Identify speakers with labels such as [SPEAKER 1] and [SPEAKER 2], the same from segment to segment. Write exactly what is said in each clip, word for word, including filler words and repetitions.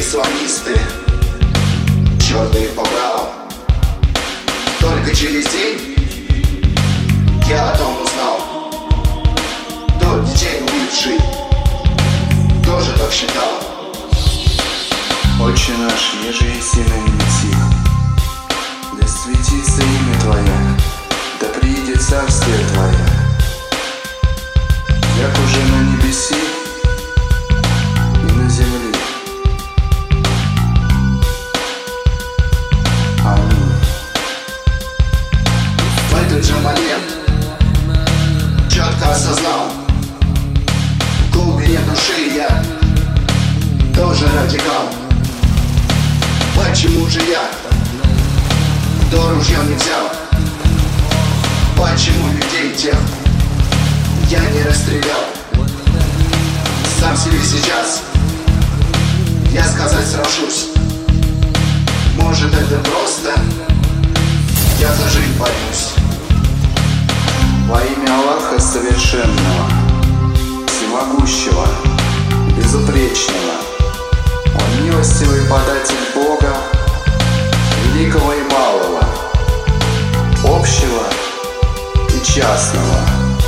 [SPEAKER 1] исламисты, черные по праву. Только через день я о том узнал. Тот детей убивший тоже так считал.
[SPEAKER 2] Отче наш, еже еси на небеси, да светится имя Твое, да приидет царствие Твое, як уже на небеси и на земле. Аминь.
[SPEAKER 1] В этот же момент четко осознал, в глубине души я тоже радикал. Почему же я то ружье не взял? Почему людей тех я не расстрелял? Сам себе сейчас я сказать сражусь. Может, это просто я за жизнь борюсь.
[SPEAKER 2] Во имя Аллаха Совершенного, Всемогущего, Безупречного, Он милостивый податель Бога, великого и малого, общего и частного,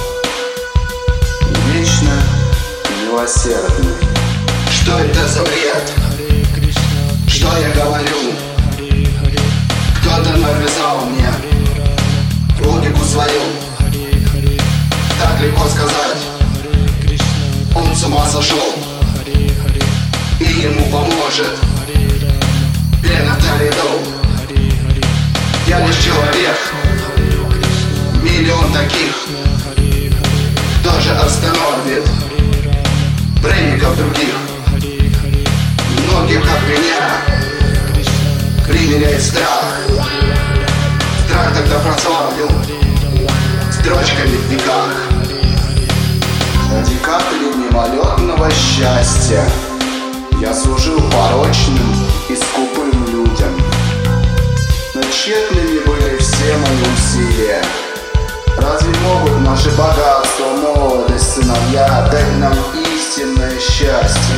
[SPEAKER 2] и вечно милосердный.
[SPEAKER 1] Что это за бред? Что я говорю? Кто-то навязал мне логику свою. Так легко сказать, он с ума сошел, и ему поможет пена Толедо. Я лишь человек, миллион таких тоже остановит пленников других. Многих, как меня, примеряет страх. Страх тогда прославлю строчками в веках.
[SPEAKER 2] Ради капли мимолетного счастья я служил порочным и скупым людям. Но тщетными были все мои усилия. Разве могут наши богатства, молодость, сыновья дать нам истинное счастье?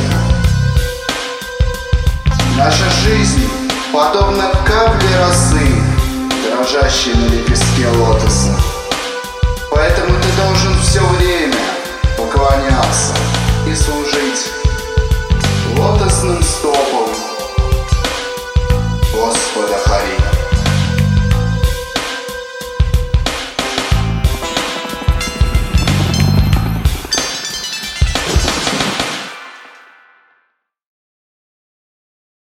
[SPEAKER 2] Наша жизнь подобна капле росы, дрожащей на лепестке лотоса. Поэтому ты должен все время поклоняться и служить лотосным стопам